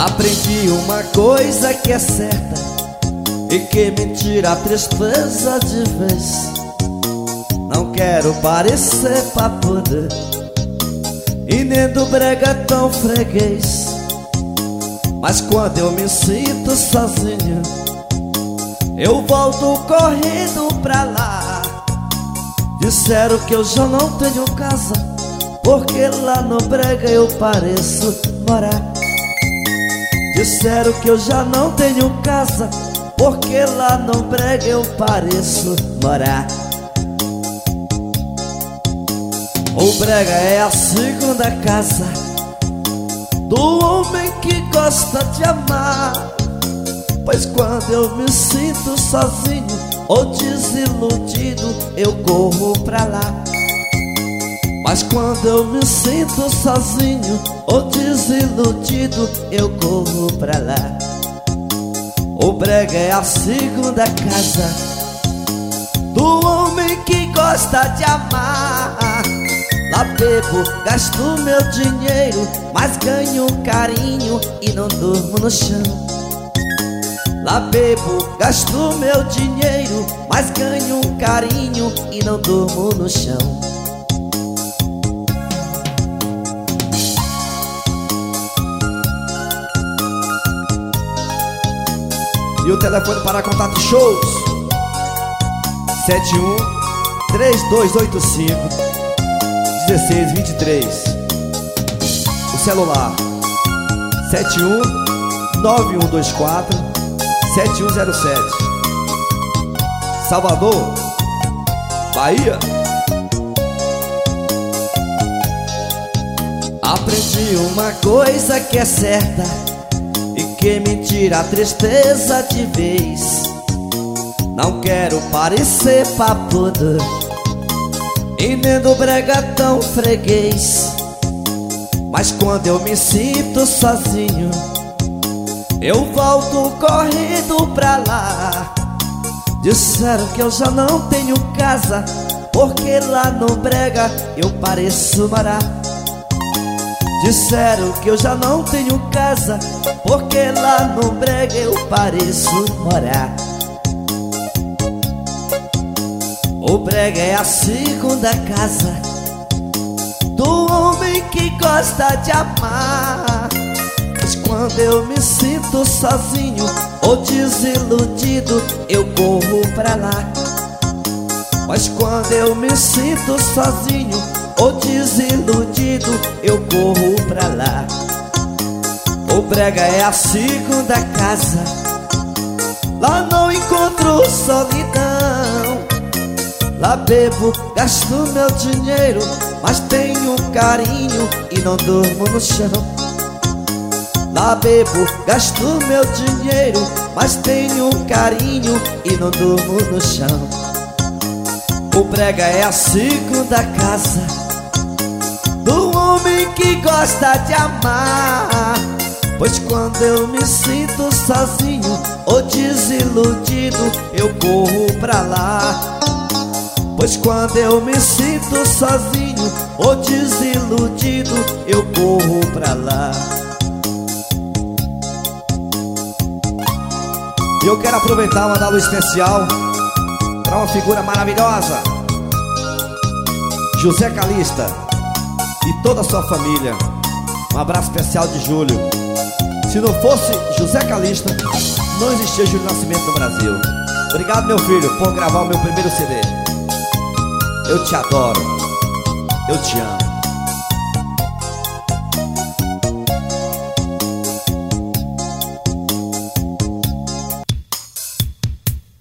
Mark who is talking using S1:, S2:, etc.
S1: Aprendi uma coisa que é certa e que me tira a tristeza de vez. Não quero parecer papuda e nem do brega tão freguês, mas quando eu me sinto sozinho, eu volto correndo pra lá. Disseram que eu já não tenho casa, porque lá no brega eu pareço morar. Disseram que eu já não tenho casa, porque lá no brega eu pareço morar. O brega é a segunda casa do homem que gosta de amar, pois quando eu me sinto sozinho ou desiludido, eu corro pra lá. Mas quando eu me sinto sozinho ou desiludido, eu corro pra lá. O brega é a segunda casa do homem que gosta de amar. Lá bebo, gasto meu dinheiro, mas ganho carinho e não durmo no chão. Lá bebo, gasto meu dinheiro, mas ganho carinho e não durmo no chão.
S2: E o telefone para contato shows 71-3285-1623. O celular 71-9124-7107. Salvador, Bahia.
S1: Aprendi uma coisa que é certa e que me tira a tristeza de vez. Não quero parecer papuda e nem do brega tão freguês, mas quando eu me sinto sozinho, eu volto correndo pra lá. Disseram que eu já não tenho casa, porque lá no brega eu pareço morar. Disseram que eu já não tenho casa, porque lá no brega eu pareço morar. O brega é a segunda casa do homem que gosta de amar, mas quando eu me sinto sozinho ou desiludido, eu corro pra lá. Mas quando eu me sinto sozinho ou desiludido, eu corro pra lá. O brega é a segunda casa, lá não encontro solidão. Lá bebo, gasto meu dinheiro, mas tenho carinho e não durmo no chão. Lá bebo, gasto meu dinheiro, mas tenho carinho e não durmo no chão. O brega é a segunda casa do homem que gosta de amar, pois quando eu me sinto sozinho ou desiludido, eu corro pra lá. Pois quando eu me sinto sozinho ou desiludido, eu corro pra lá.
S2: E eu quero aproveitar e mandar um especial para uma figura maravilhosa, José Calista e toda a sua família. Um abraço especial de Júlio. Se não fosse José Calista, não existia Júlio Nascimento no Brasil. Obrigado, meu filho, por gravar o meu primeiro CD. Eu te adoro, eu te amo.